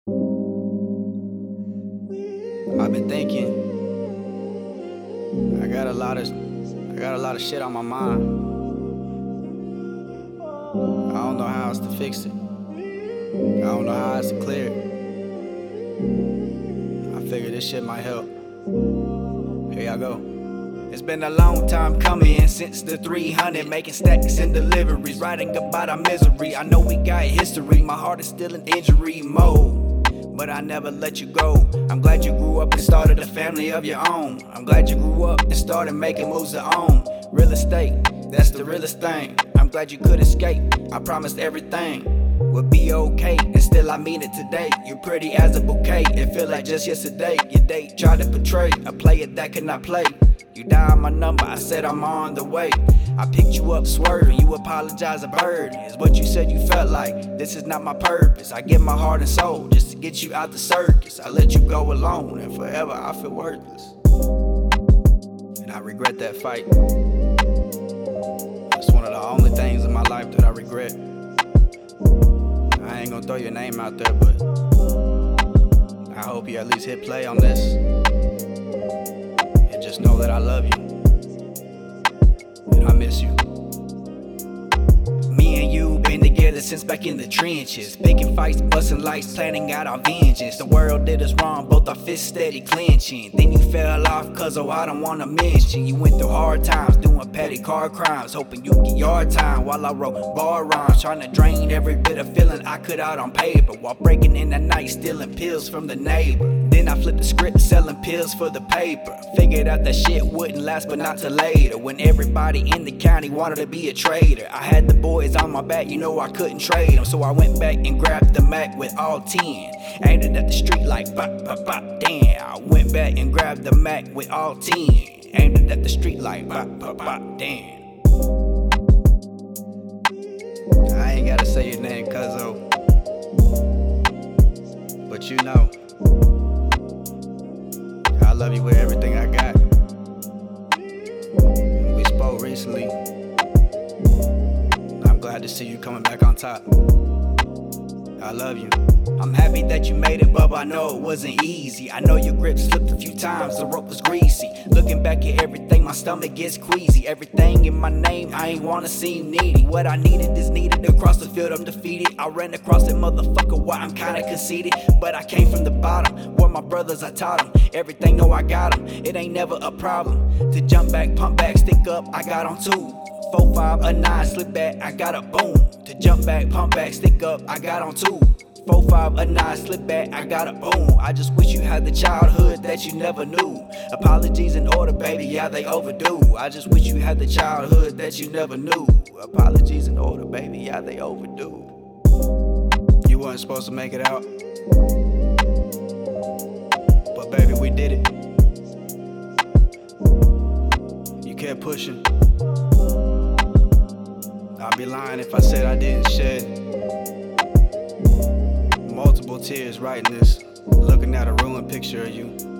I've been thinking. I got a lot of shit on my mind. I don't know how else to fix it. I don't know how else to clear it. I figured this shit might help. Here y'all go. It's been a long time coming since the 300, making stacks and deliveries, writing about our misery. I know we got history, my heart is still in injury mode, but I never let you go. I'm glad you grew up and started a family of your own. I'm glad you grew up and started making moves to own real estate. That's the realest thing. I'm glad you could escape. I promised everything would be okay, and still I mean it today. You're pretty as a bouquet. It feel like just yesterday your date tried to portray a player that could not play. You dialed my number, I said I'm on the way. I picked you up swerving, you apologize a burden. Is what you said you felt like, this is not my purpose. I give my heart and soul just to get you out the circus. I let you go alone, and forever I feel worthless. And I regret that fight. It's one of the only things in my life that I regret. I ain't gonna throw your name out there, but I hope you at least hit play on this. And just know that I love you. And I miss you. Me and you been together since back in the trenches, picking fights, busting lights, planning out our vengeance. The world did us wrong, both our fists steady clenching. Then you fell off cause I don't wanna mention. You went through hard times, doing petty car crimes, hoping you get your time while I wrote bar rhymes, trying to drain every bit of feeling I could out on paper, while breaking in the night, stealing pills from the neighbor. Then I flipped the script, selling pills for the paper. Figured out that shit wouldn't last, but not till later, when everybody in the county wanted to be a traitor. I had the boys on my back, you know I couldn't trade them, so I went back and grabbed the Mac with all 10. Aimed it at the street like bop, bop, bop, damn. I went back and grabbed the Mac with all 10. Aimed it at the street like bop, bop, bop, damn. I ain't gotta say your name, cuzzo, but you know I love you with everything I got. We spoke recently. I'm glad to see you coming back on top. I love you. I'm happy that you made it, bub. I know it wasn't easy. I know your grip slipped a few times, the rope was greasy. Looking back at everything, my stomach gets queasy. Everything in my name, I ain't wanna seem needy. What I needed is needed. Across the field, I'm defeated. I ran across that motherfucker, why I'm kinda conceited. But I came from the bottom, where my brothers, I taught them everything, know I got them. It ain't never a problem to jump back, pump back, stick up, I got on 2. 4, 5, a 9, slip back, I got a boom. To jump back, pump back, stick up, I got on 2. 4, 5, a 9, slip back, I got a boom. I just wish you had the childhood that you never knew. Apologies in order, baby, yeah, they overdue. I just wish you had the childhood that you never knew. Apologies in order, baby, yeah, they overdue. You weren't supposed to make it out, but baby, we did it. You kept pushing. I'd be lying if I said I didn't shed multiple tears writing this, looking at a ruined picture of you.